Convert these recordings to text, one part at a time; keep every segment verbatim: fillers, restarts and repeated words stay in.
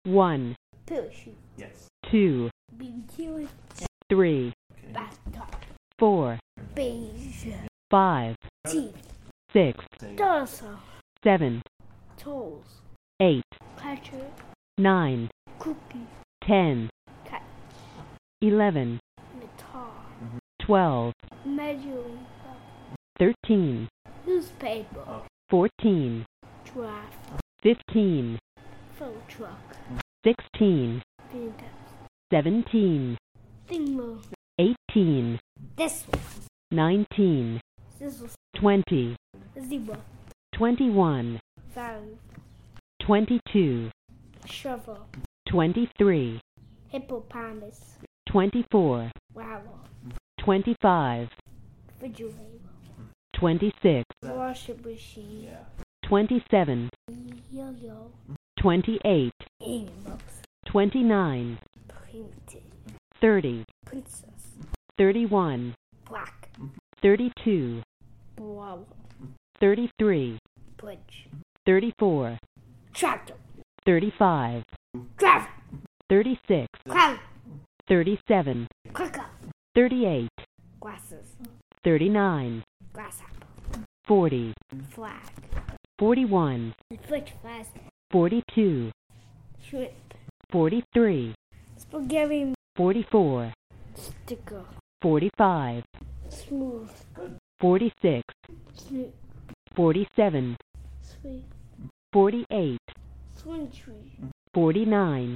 One, Parachute. Yes. two, Big kiwi. three, Okay. Bathtub. four, Beige. five, Teeth. six, Dinosaur. seven, Toes. eight, Catcher. nine, Cookie. ten, Cat. eleven, Guitar. twelve, Measuring. thirteen, Newspaper. fourteen, Giraffe. fifteen, Food truck. sixteen, Vintage. seventeen, Thingo. eighteen, This one. nineteen, This was twenty, zebra. twenty-one, Valve. twenty-two, Shovel. twenty-three, Hippopotamus. twenty-four, Wow. twenty-five, Refrigerator. twenty-six, Washing machine. Yeah. twenty-seven, Yo-yo. twenty-eight, Animals. twenty-nine, Printed. thirty, Princess. thirty-one, Black. thirty-two, Blower. thirty-three, Bridge. thirty-four, Tractor. thirty-five, Driver. thirty-six, Crown. thirty-seven, Cricket. thirty-eight, Glasses. thirty-nine, Grasshopper. forty, Flag. forty-one, French fries. forty-two, Shrimp. forty-three, Spaghetti. forty-four, Sticker. forty-five, Smooth. forty-six, Snoop. forty-seven, Sweet. forty-eight, Swing tree. forty-nine,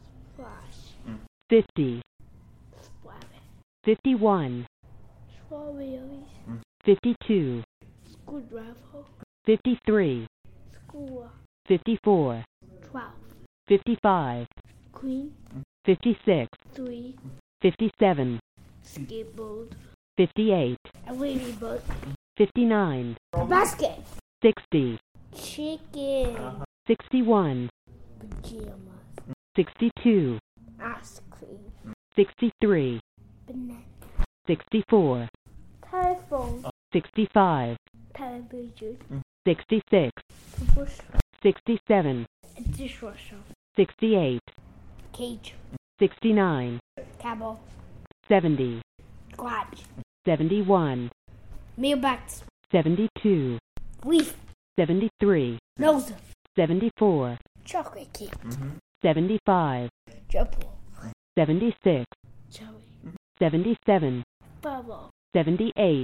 Flash. fifty, Rabbit. fifty-one, Strawberries. fifty-two, Screwdriver. fifty-three, School. fifty-four, Twelve. fifty-five, Queen. fifty-six, Three. fifty-seven, Skateboard. fifty-eight, A ladybug. fifty-nine, Basket. sixty, Chicken. sixty-one, Pajamas. sixty-two, Ice cream. sixty-three, Banana. sixty-four, Telephone. sixty-five, Television. sixty-six, Push. sixty-seven, A dishwasher. sixty-eight, Cage. sixty-nine, Cabo. seventy, Garage. seventy-one, Mailbox. seventy-two, Leaf. seventy-three, Nose. seventy-four, Chocolate cake. seventy-five, Triple. seventy-six, Cherry. seventy-seven, Bubble. seventy-eight,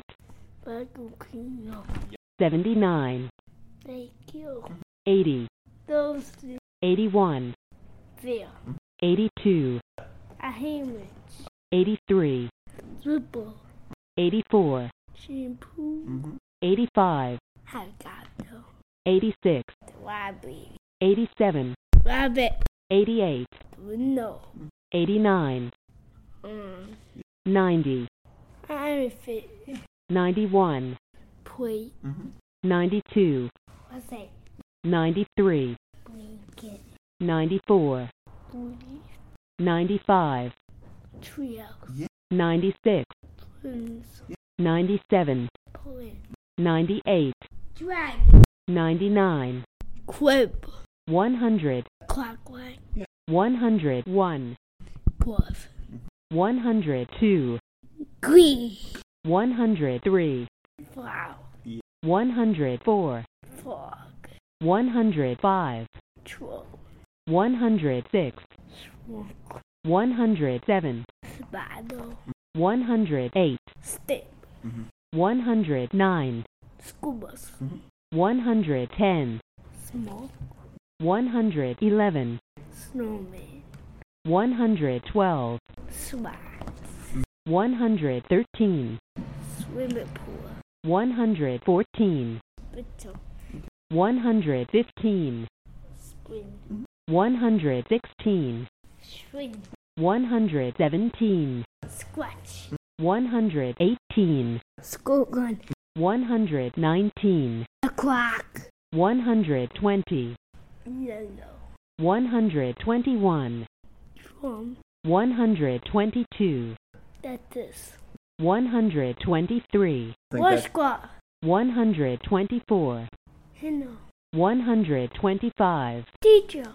Volcano. seventy-nine, Thank you. eighty, Those two. eighty-one, There. eighty-two, A hammer. eighty-three, Triple. eighty-four, Shampoo. eighty-five, Helicopter. eighty-six, Rabbit. eighty-seven, Rabbit. eighty-eight, No. eighty-nine, Mm. ninety, Elephant. ninety-one, Plate. ninety-two, What's that? ninety-three, Blanket. ninety-four, Leaf. ninety-five, Treehouse. ninety-six, Twins. ninety-seven, Plant. ninety-eight, Dragon. ninety-nine, Quib. one hundred, Clockwise. one hundred one, Bluff. one hundred two, Green. one hundred three, Flower. one hundred four, Frog. one hundred five, Troll. one hundred six, Smoke. one hundred seven, Spider. one hundred eight, Stick. one hundred nine, School bus. one hundred ten, Smoke. one hundred eleven, Snowman. one hundred twelve, Swag. one hundred thirteen, Swimming pool. one hundred fourteen, Little. one hundred fifteen, Spring. one hundred sixteen, Swing. one hundred seventeen, Scratch. one hundred eighteen, School gun. one hundred nineteen, A clock. one hundred twenty, Yellow. one hundred twenty-one, Drum. one hundred twenty-two, That's this. one hundred twenty-three, What squat? one hundred twenty-four, Hello. one hundred twenty-five, Teacher.